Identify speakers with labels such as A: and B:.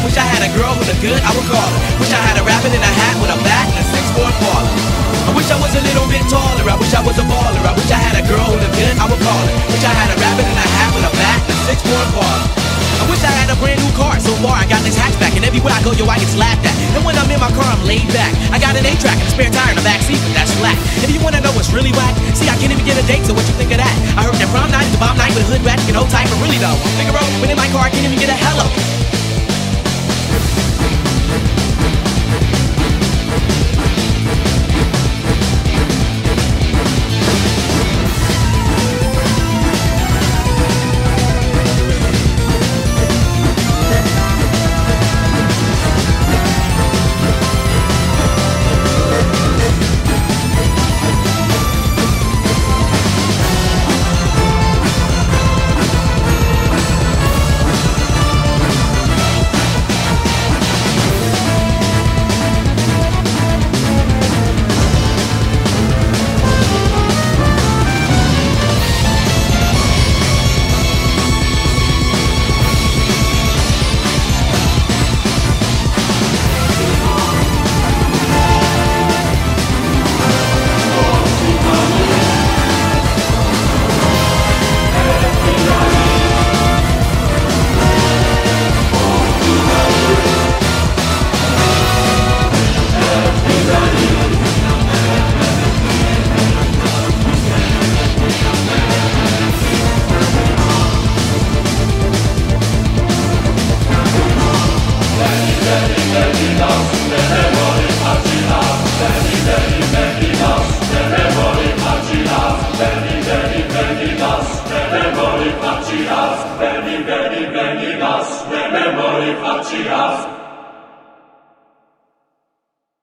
A: Wish I had a girl who looked good, I would call her. Wish I had a rabbit in a hat with a bat and a 6'4" baller. I wish I was a little bit taller, I wish I was a baller. I wish I had a girl who looked good, I would call her. Wish I had a rabbit in a hat with a bat and a 6'4" baller. I wish I had a brand new car, so far I got this hatchback, and everywhere I go, yo, I get slapped at. And when I'm in my car, I'm laid back. I got an 8-track and a spare tire in the back seat, but that's flat. If you wanna know what's really whack, see, I can't even get a date, so what you think of that? I heard that prom night is the bomb night with a hood rat, you know, type, but really though, Figaro, when in my car, I can't even get a hello.
B: Veni, veni, veni, nas, ne memori facias.